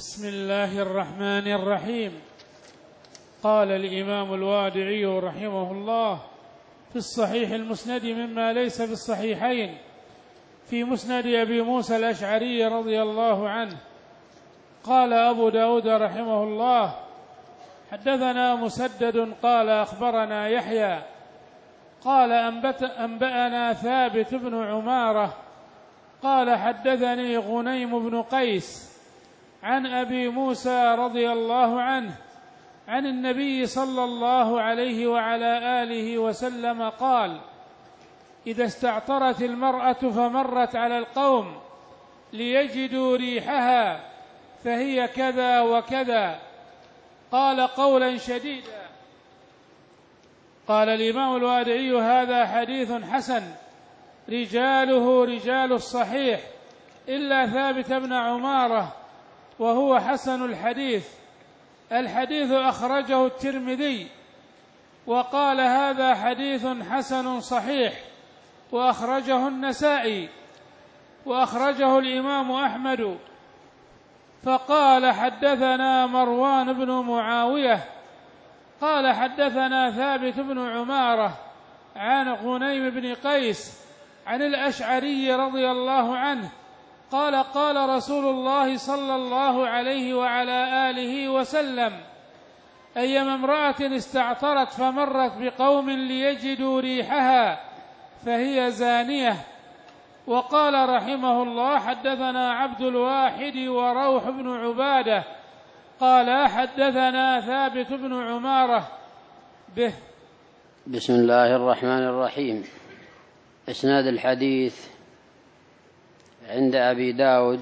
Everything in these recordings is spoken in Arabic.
بسم الله الرحمن الرحيم. قال الإمام الوادعي رحمه الله في الصحيح المسند مما ليس في الصحيحين في مسند أبي موسى الأشعري رضي الله عنه قال أبو داود رحمه الله: حدثنا مسدد قال أخبرنا يحيى قال أنبأنا ثابت بن عمارة قال حدثني غنيم بن قيس عن أبي موسى رضي الله عنه عن النبي صلى الله عليه وعلى آله وسلم قال: إذا استعطرت المرأة فمرت على القوم ليجدوا ريحها فهي كذا وكذا. قال قولا شديدا. قال الإمام الوادعي: هذا حديث حسن رجاله رجال الصحيح إلا ثابت بن عمارة وهو حسن الحديث. الحديث أخرجه الترمذي وقال هذا حديث حسن صحيح، وأخرجه النسائي، وأخرجه الإمام أحمد. فقال حدثنا مروان بن معاوية قال حدثنا ثابت بن عمارة عن غنيم بن قيس عن الأشعري رضي الله عنه قال: قال رسول الله صلى الله عليه وعلى آله وسلم: أيما امرأة استعطرت فمرت بقوم ليجدوا ريحها فهي زانية. وقال رحمه الله: حدثنا عبد الواحد وروح بن عبادة قال حدثنا ثابت بن عمارة به. بسم الله الرحمن الرحيم. إسناد الحديث عند أبي داود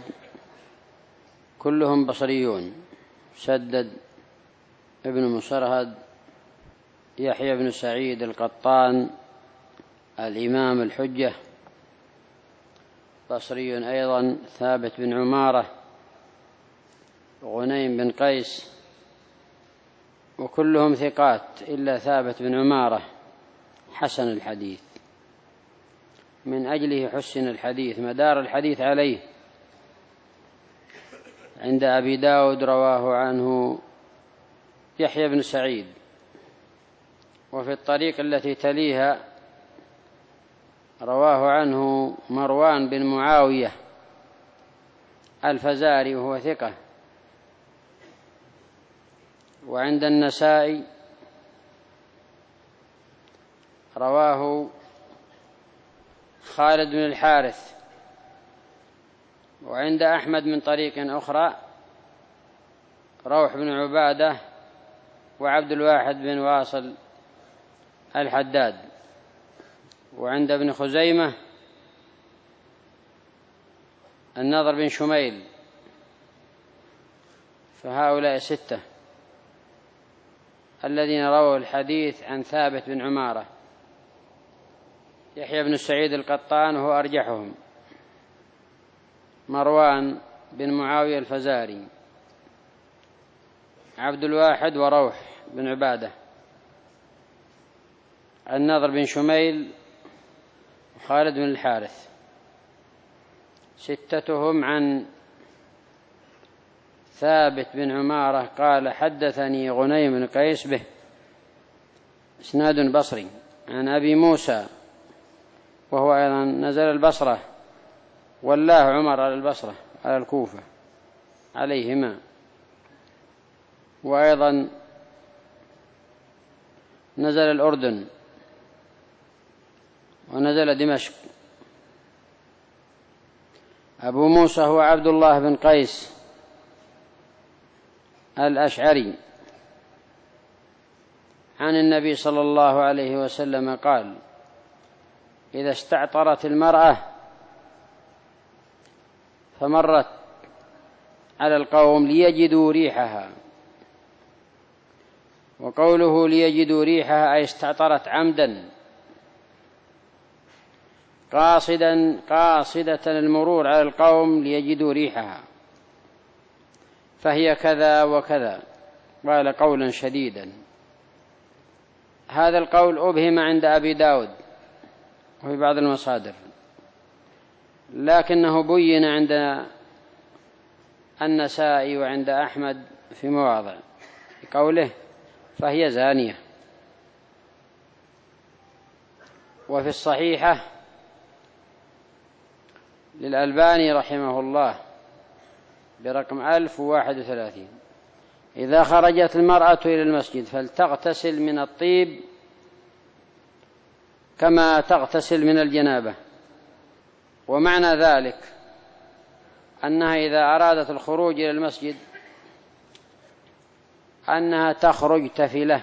كلهم بصريون: مسدد ابن مصرهد، يحيى بن سعيد القطان الإمام الحجة بصري أيضا، ثابت بن عمارة، غنيم بن قيس، وكلهم ثقات إلا ثابت بن عمارة حسن الحديث. من أجله حسن الحديث، مدار الحديث عليه. عند أبي داود رواه عنه يحيى بن سعيد، وفي الطريق التي تليها رواه عنه مروان بن معاوية الفزاري وهو ثقة. وعند النسائي رواه خالد بن الحارث. وعند أحمد من طريق أخرى روح بن عبادة وعبد الواحد بن واصل الحداد. وعند ابن خزيمة النضر بن شميل. فهؤلاء 6 الذين رووا الحديث عن ثابت بن عمارة. يحيى بن سعيد القطان هو أرجحهم، مروان بن معاوية الفزاري، عبد الواحد وروح بن عبادة، النضر بن شميل، وخالد بن الحارث. 6 عن ثابت بن عمارة قال حدثني غنيم بن قيس به. إسناد بصري عن أبي موسى وهو أيضا نزل البصرة، والله عمر على البصرة على الكوفة عليهما، وأيضا نزل الأردن ونزل دمشق. أبو موسى هو عبد الله بن قيس الأشعري عن النبي صلى الله عليه وسلم قال: إذا استعطرت المرأة فمرت على القوم ليجدوا ريحها. وقوله ليجدوا ريحها أي استعطرت عمدا قاصدة المرور على القوم ليجدوا ريحها، فهي كذا وكذا. قال قولا شديدا. هذا القول أبهم عند أبي داود وفي بعض المصادر، لكنه بين عند النسائي وعند أحمد في مواضع قوله فهي زانية. وفي الصحيحة للألباني رحمه الله برقم 1031: إذا خرجت المرأة إلى المسجد فلتغتسل من الطيب كما تغتسل من الجنابة. ومعنى ذلك أنها إذا أرادت الخروج إلى المسجد أنها تخرج تفلة،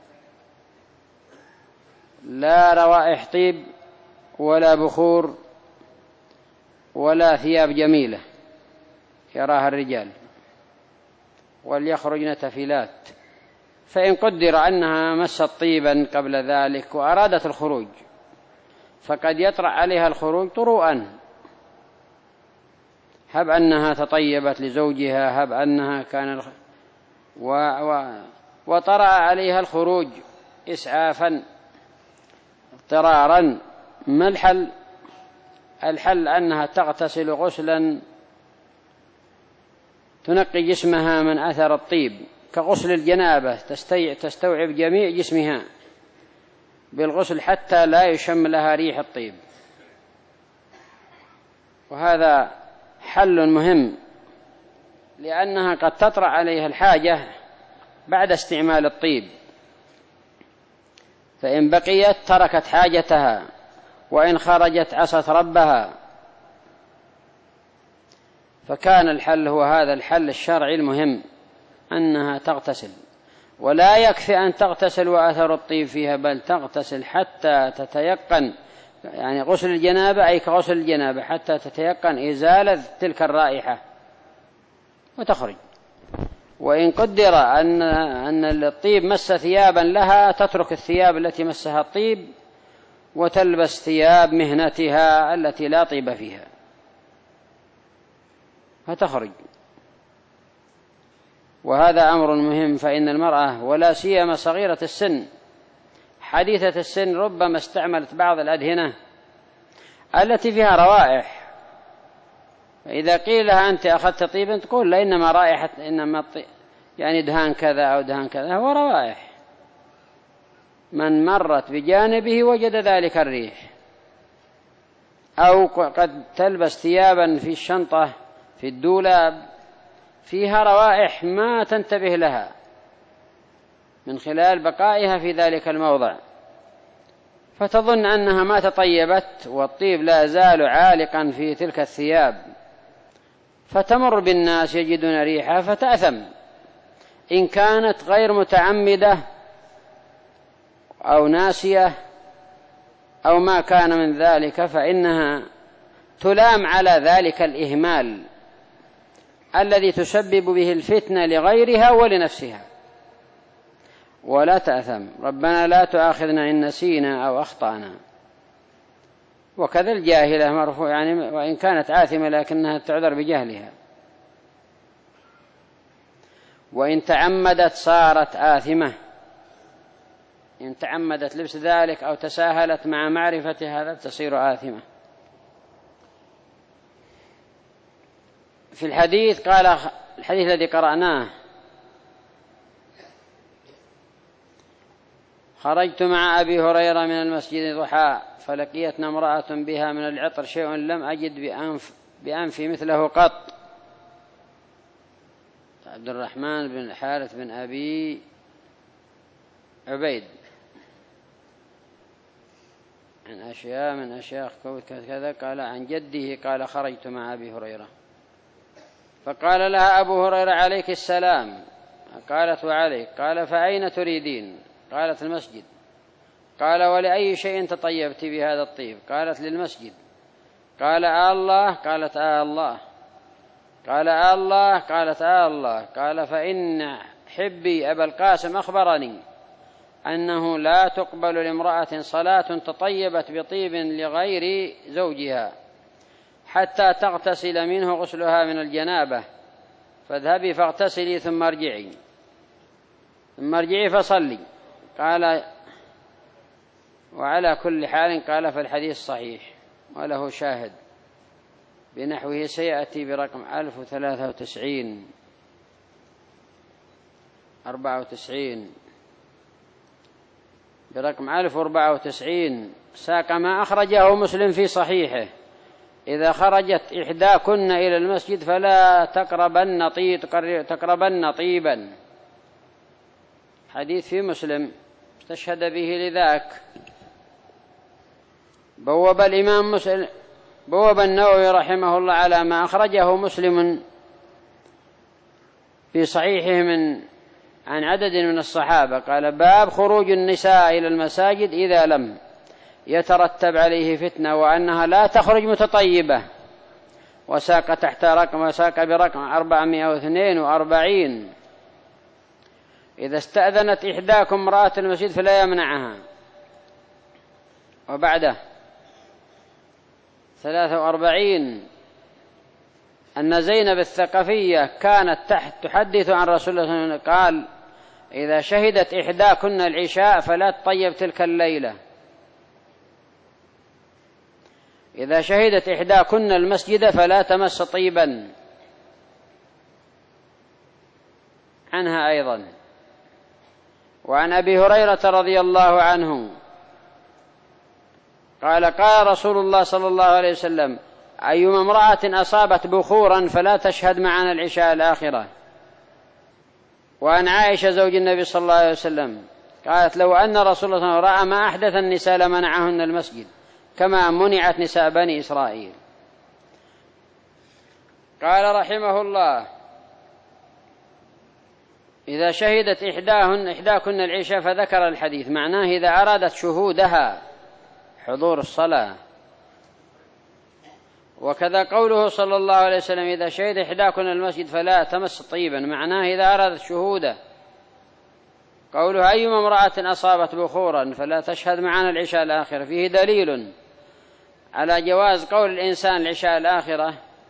لا روائح طيب ولا بخور ولا ثياب جميلة يراها الرجال، وليخرجن تفلات. فإن قدر أنها مست طيبا قبل ذلك وأرادت الخروج فقد يطرأ عليها الخروج طروءا، هب أنها تطيبت لزوجها، هب أنها كان وطرأ عليها الخروج إسعافا اضطرارا. ما الحل؟ الحل أنها تغتسل غسلا تنقي جسمها من أثر الطيب كغسل الجنابة، تستوعب جميع جسمها بالغسل حتى لا يشم لها ريح الطيب. وهذا حل مهم، لأنها قد تطرأ عليها الحاجة بعد استعمال الطيب، فإن بقيت تركت حاجتها، وإن خرجت عصت ربها. فكان الحل هو هذا الحل الشرعي المهم، أنها تغتسل. ولا يكفي أن تغتسل وأثر الطيب فيها، بل تغتسل حتى تتيقن، يعني غسل الجنابة أي كغسل الجنابة، حتى تتيقن إزالة تلك الرائحة وتخرج. وإن قدر أن الطيب مس ثيابا لها، تترك الثياب التي مسها الطيب وتلبس ثياب مهنتها التي لا طيب فيها فتخرج. وهذا أمر مهم، فإن المرأة ولا سيما صغيرة السن حديثة السن ربما استعملت بعض الأدهنة التي فيها روائح، فإذا قيل لها أنت أخذت طيبا تقول لا، إنما رائحة، إنما يعني دهان كذا أو دهان كذا، هو روائح. من مرت بجانبه وجد ذلك الريح. أو قد تلبس ثيابا في الشنطة في الدولاب فيها روائح ما تنتبه لها من خلال بقائها في ذلك الموضع، فتظن أنها ما تطيبت والطيب لا زال عالقا في تلك الثياب، فتمر بالناس يجدون ريحها فتأثم. إن كانت غير متعمدة أو ناسية أو ما كان من ذلك فإنها تلام على ذلك الإهمال الذي تسبب به الفتنة لغيرها ولنفسها، ولا تأثم. ربنا لا تؤاخذنا إن نسينا أو أخطأنا. وكذا الجاهلة مرفوع، يعني وإن كانت آثمة لكنها تعذر بجهلها. وإن تعمدت صارت آثمة، إن تعمدت لبس ذلك أو تساهلت مع معرفة هذا تصير آثمة. في الحديث قال، الحديث الذي قرأناه: خرجت مع أبي هريرة من المسجد ضحى فلقيتنا امرأة بها من العطر شيء لم أجد بأنفي مثله قط. عبد الرحمن بن الحارث بن أبي عبيد عن أشياء من أشياخ كذا قال عن جده قال خرجت مع أبي هريرة، فقال لها أبو هريرة عليك السلام. قالت وعليك. قال فأين تريدين؟ قالت المسجد. قال ولأي شيء تطيبت بهذا الطيب؟ قالت للمسجد. قال الله؟ قالت الله. قال الله؟ قالت الله. قال فإن حبي أبا القاسم أخبرني أنه لا تقبل لامرأة صلاة تطيبت بطيب لغير زوجها حتى تغتسل منه غسلها من الجنابة، فاذهبي فاغتسلي ثم ارجعي فصلي. قال وعلى كل حال قال فالحديث صحيح وله شاهد. بنحوه سيأتي برقم 1093 94 برقم 1094 ساق ما أخرجه مسلم في صحيحه: إذا خرجت إحداكن إلى المسجد فلا تقربن طيبا. حديث في مسلم استشهد به لذاك. بوب الإمام مسلم بوب النووي رحمه الله على ما أخرجه مسلم في صحيحه عن عدد من الصحابة، قال: باب خروج النساء إلى المساجد إذا لم يترتب عليه فتنة، وأنها لا تخرج متطيبة. وساق برقم 442: إذا استأذنت إحداكم امرأة المسجد فلا يمنعها. وبعده 43: أن زينب الثقفية كانت تحدث عن رسول الله صلى الله عليه وسلم قال: إذا شهدت إحداكن العشاء فلا تطيب تلك الليلة. إذا شهدت إحداكن المسجد فلا تمس طيبا. عنها أيضا. وعن أبي هريرة رضي الله عنه قال: قال رسول الله صلى الله عليه وسلم: أيما امرأة أصابت بخورا فلا تشهد معنا العشاء الآخرة. وعن عائشة زوج النبي صلى الله عليه وسلم قالت: لو أن رسول الله صلى الله عليه وسلم رأى ما أحدث النساء لمنعهن المسجد كما منعت نساء بني إسرائيل. قال رحمه الله: إذا شهدت إحداكن العشاء، فذكر الحديث، معناه إذا أرادت شهودها حضور الصلاة. وكذا قوله صلى الله عليه وسلم: إذا شهد إحداكن المسجد فلا تمس طيبا، معناه إذا أرادت شهوده. قوله: أيما امرأة أصابت بخورا فلا تشهد معنا العشاء الآخرة، فيه دليل على جواز قول الإنسان العشاء الآخرة.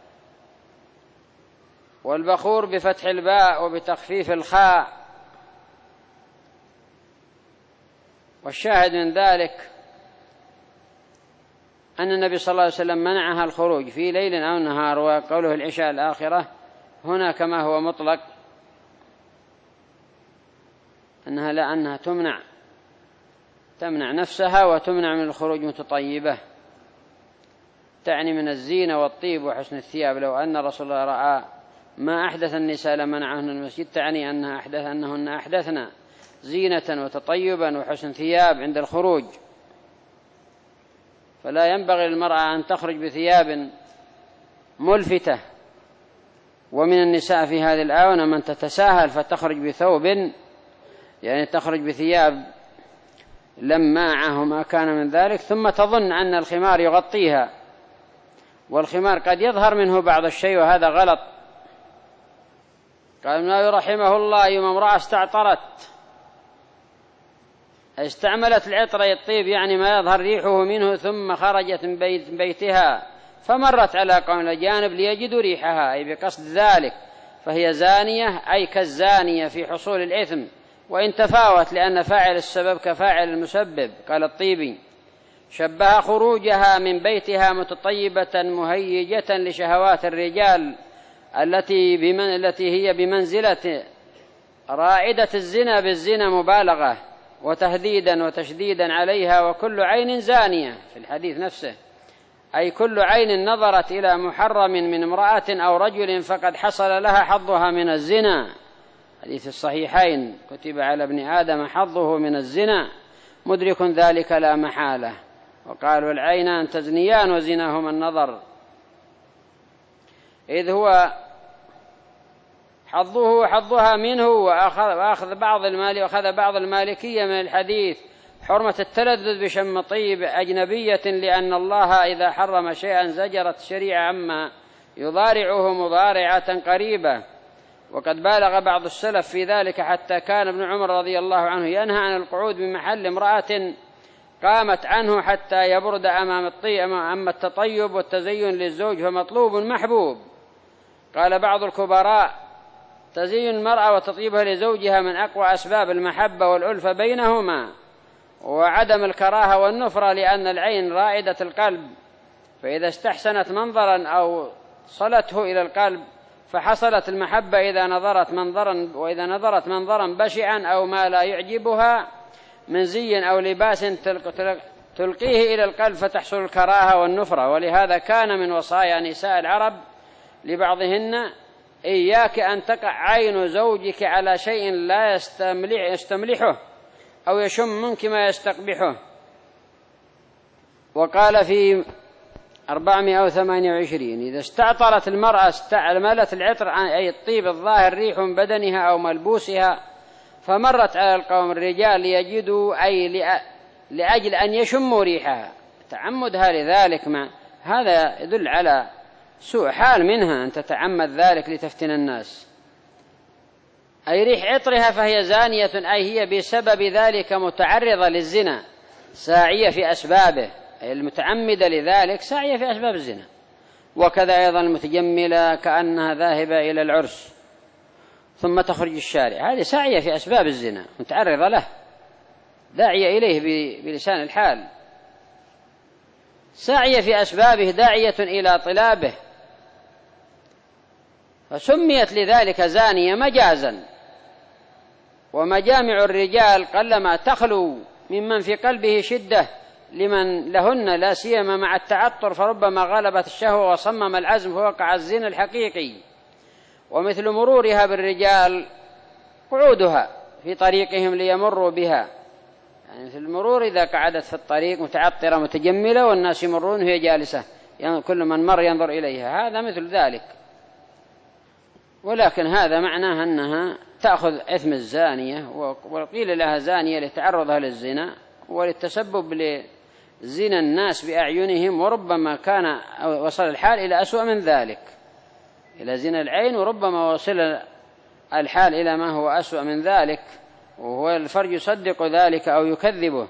والبخور بفتح الباء وبتخفيف الخاء. والشاهد من ذلك أن النبي صلى الله عليه وسلم منعها الخروج في ليل أو نهار. وقوله العشاء الآخرة هنا كما هو مطلق، أنها تمنع نفسها وتمنع من الخروج متطيبة، تعني من الزينة والطيب وحسن الثياب. لو أن رسول الله رأى ما أحدث النساء لمنعهن المسجد، تعني أنهن أحدثن زينة وتطيبا وحسن ثياب عند الخروج. فلا ينبغي للمرأة أن تخرج بثياب ملفتة. ومن النساء في هذه الآونة من تتساهل فتخرج بثوب، يعني تخرج بثياب لماعة وما كان من ذلك، ثم تظن أن الخمار يغطيها، والخمار قد يظهر منه بعض الشيء، وهذا غلط. قال ابن رحمه الله: يوم امرأة استعملت العطر الطيب، يعني ما يظهر ريحه منه، ثم خرجت من بيتها فمرت على قوم الأجانب ليجدوا ريحها، أي بقصد ذلك، فهي زانية، أي كالزانية في حصول الإثم، وإن تفاوت، لأن فاعل السبب كفاعل المسبب. قال الطيبي: شبه خروجها من بيتها متطيبة مهيجة لشهوات الرجال التي هي بمنزلة رائدة الزنا بالزنا مبالغة وتهديدا وتشديدا عليها. وكل عين زانية في الحديث نفسه، أي كل عين نظرت إلى محرم من امرأة أو رجل فقد حصل لها حظها من الزنا. حديث الصحيحين: كتب على ابن آدم حظه من الزنا، مدرك ذلك لا محالة. وقالوا: العينان تزنيان وزناهما النظر، إذ هو حظها منه. وأخذ بعض المالكية من الحديث حرمة التلذذ بشم طيب أجنبية، لأن الله إذا حرم شيئا زجرت الشريعة عما يضارعه مضارعة قريبة. وقد بالغ بعض السلف في ذلك، حتى كان ابن عمر رضي الله عنه ينهى عن القعود بمحل امرأة قامت عنه حتى يبرد أما التطيب والتزين للزوج فمطلوب محبوب. قال بعض الكبراء: تزين المرأة وتطيبها لزوجها من أقوى أسباب المحبة والألفة بينهما، وعدم الكراهة والنفرة، لأن العين رائدة القلب، فإذا استحسنت منظرا أو صلته إلى القلب فحصلت المحبة وإذا نظرت منظرا بشعا أو ما لا يعجبها من زي أو لباس تلقيه إلى القلب فتحصل الكراهة والنفرة. ولهذا كان من وصايا نساء العرب لبعضهن: إياك أن تقع عين زوجك على شيء لا يستملحه أو يشم منك ما يستقبحه. وقال في 428: إذا استعطرت المرأة استعملت العطر أي الطيب الظاهر ريح من بدنها أو ملبوسها فمرت على القوم الرجال ليجدوا أي لأجل أن يشموا ريحها تعمدها لذلك، هذا يدل على سوء حال منها أن تتعمد ذلك لتفتن الناس. أي ريح عطرها فهي زانية، أي هي بسبب ذلك متعرضة للزنا ساعية في أسبابه، أي المتعمدة لذلك ساعية في أسباب الزنا. وكذا أيضا المتجملة كأنها ذاهبة إلى العرس ثم تخرج الشارع، هذه ساعية في أسباب الزنا متعرضة له داعية إليه بلسان الحال، ساعية في أسبابه داعية إلى طلابه، فسميت لذلك زانية مجازا. ومجامع الرجال قلما تخلو ممن في قلبه شدة لمن لهن لا سيما مع التعطر، فربما غلبت الشهوة وصمم العزم فوقع الزنا الحقيقي. ومثل مرورها بالرجال قعودها في طريقهم ليمروا بها، يعني مثل المرور إذا قعدت في الطريق متعطرة متجملة والناس يمرون وهي جالسة كل من مر ينظر إليها، هذا مثل ذلك. ولكن هذا معناه أنها تأخذ إثم الزانية، وقيل لها زانية لتعرضها للزنا وللتسبب لزنا الناس بأعينهم، وربما كان وصل الحال إلى أسوأ من ذلك، إلى زنا العين، وربما وصل الحال إلى ما هو أسوأ من ذلك، وهو الفرج يصدق ذلك أو يكذبه.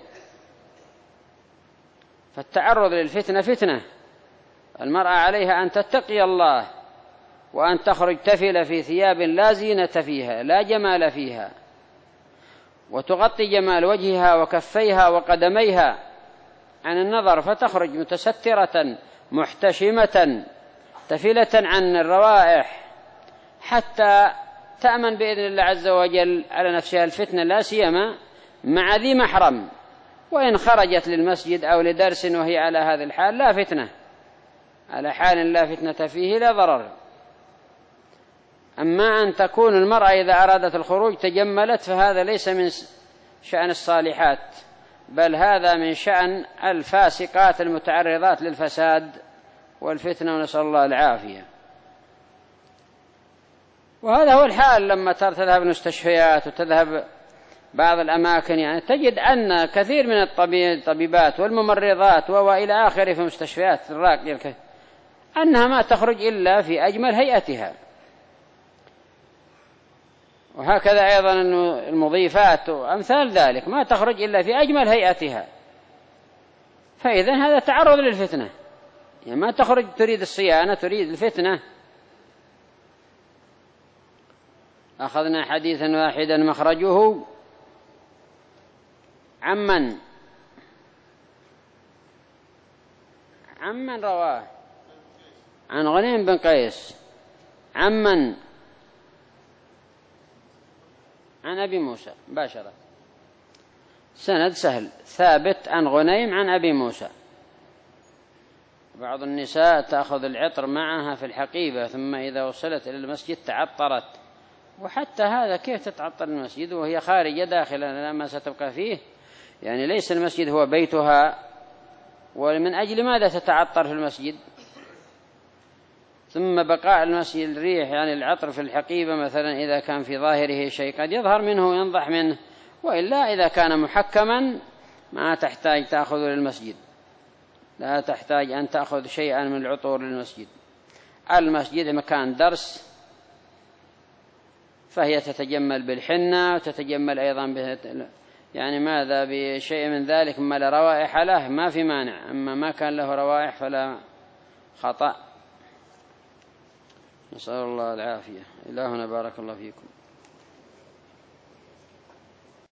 فالتعرض للفتنة فتنة، المرأة عليها أن تتقي الله وأن تخرج تفل في ثياب لا زينة فيها لا جمال فيها، وتغطي جمال وجهها وكفيها وقدميها عن النظر، فتخرج متسترة محتشمة تفلة عن الروائح حتى تأمن بإذن الله عز وجل على نفسها الفتنة، لا سيما مع ذي محرم. وإن خرجت للمسجد أو لدرس وهي على هذا الحال لا فتنة، على حال لا فتنة فيه لا ضرر. أما أن تكون المرأة إذا أرادت الخروج تجملت فهذا ليس من شأن الصالحات، بل هذا من شأن الفاسقات المتعرضات للفساد والفتنة، ونسأل الله العافية. وهذا هو الحال لما تذهب المستشفيات وتذهب بعض الأماكن، يعني تجد أن كثير من الطبيبات والممرضات وإلى آخره في المستشفيات الراقية أنها ما تخرج إلا في أجمل هيئتها. وهكذا أيضا المضيفات وأمثال ذلك ما تخرج إلا في أجمل هيئتها، فإذا هذا تعرض للفتنة، يعني ما تخرج تريد الصيانة تريد الفتنة. أخذنا حديثا واحدا مخرجه عمن رواه عن غنيم بن قيس عن أبي موسى مباشرة، سند سهل ثابت عن غنيم عن أبي موسى. بعض النساء تأخذ العطر معها في الحقيبة ثم إذا وصلت إلى المسجد تعطرت، وحتى هذا كيف تتعطر المسجد وهي خارجة داخلا لما ستبقى فيه، يعني ليس المسجد هو بيتها، ومن أجل ماذا تتعطر في المسجد؟ ثم بقاء المسجد الريح، يعني العطر في الحقيبة مثلا إذا كان في ظاهره شيء قد يظهر منه وينضح منه، وإلا إذا كان محكما ما تحتاج تأخذ للمسجد، لا تحتاج أن تأخذ شيئا من العطور للمسجد. المسجد مكان درس، فهي تتجمل بالحنة وتتجمل أيضا يعني ماذا بشيء من ذلك مما لا روائح له ما في مانع، أما ما كان له روائح فلا خطأ. نسأل الله العافية. إلهنا بارك الله فيكم.